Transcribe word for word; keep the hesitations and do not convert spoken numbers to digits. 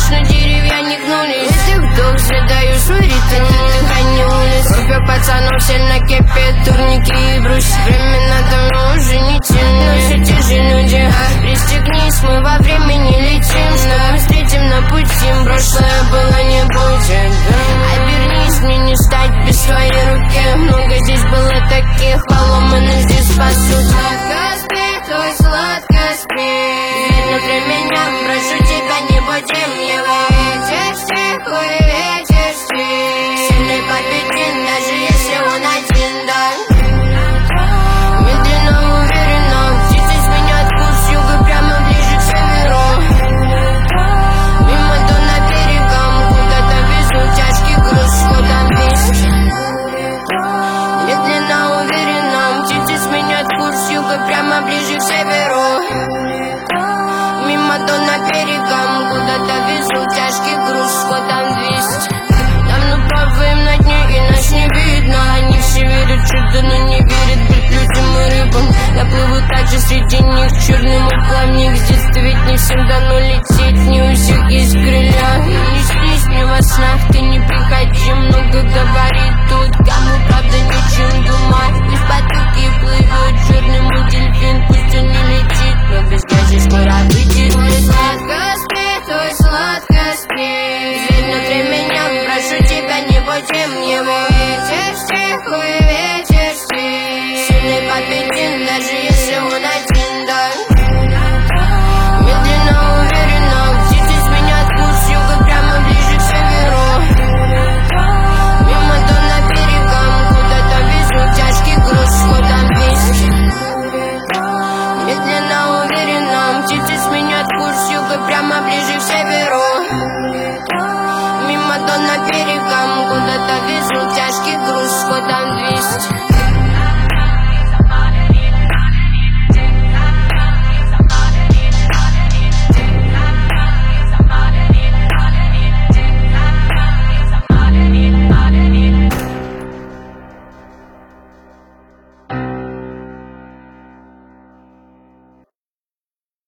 точно деревья не гнулись. Выдох, вдох, задаю свой ритм, дыхание улиц. Группе пацанов все на кепе, турники и брус. Времена давно уже не те, но все те же люди. Пристегнись, мы во времени летим, что мы встретим на пути. Прошлое было, не будет. Обернись, мне не стать без твоей руки. Много здесь было таких поломанных, здесь спасут. Сладко спи, твой сладко спи. Видно про меня, прошу тебя, не будем его. Ветер стиху и ветер спи. Сильный победит, даже если он один, да. Медленно, уверенно, птицы сменят курс юга прямо ближе к северу. Мимо дона берегом, куда-то везут тяжкий груз, ходом вниз. Медленно, уверенно, птицы сменят курс юга прямо ближе к северу. Мимо дона берегом, куда-то везут тяжкий груз, ходом двести. Давно плаваем на дне и нас не видно. Они все верят в чудо, но не верят быть людям и рыбам. Я плыву также среди них, черный мой плавник. С детства ведь не всем дано лететь, не у всех есть крылья. И не снись мне во снах, ты не приходи, много говорит тут. Кому правда нечем думать, пусть потоки плывет. Черный мой дельфин, пусть он не летит, но без грязи скоро выйдет. Твой сладко спи, твой сладко спи. Видно для меня, прошу тебя, не будем его. Ветер стиху и ветер спи. Сильный победит, даже если он один, да. Медленно, уверенно, птицы сменят курс юга прямо ближе к северу. Мимо дона берегом, куда-то везут тяжкий груз, ходом вниз. Медленно, уверенно, птицы сменят курс юга прямо ближе к северу. Мимо дона берегом, куда-то везут тяжкий груз, ходом вниз.